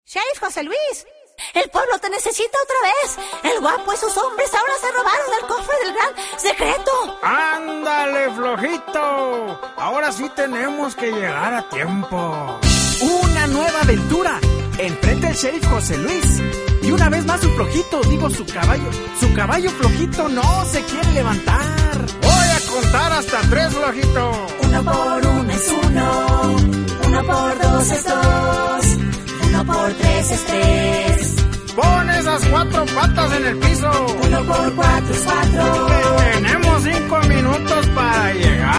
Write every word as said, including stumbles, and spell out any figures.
Sheriff José Luis, el pueblo te necesita otra vez. El guapo y sus hombres ahora se robaron el cofre del gran secreto. ¡Ándale, flojito! Ahora sí tenemos que llegar a tiempo. Una nueva aventura. Enfrente el Sheriff José Luis. Y una vez más su flojito, digo su caballo. Su caballo flojito no se quiere levantar. Voy a contar hasta tres, flojito. Uno por uno es uno. Uno por dos es dos. Uno por tres es tres. Pon esas cuatro patas en el piso. Uno por cuatro es cuatro. Tenemos cinco minutos para llegar.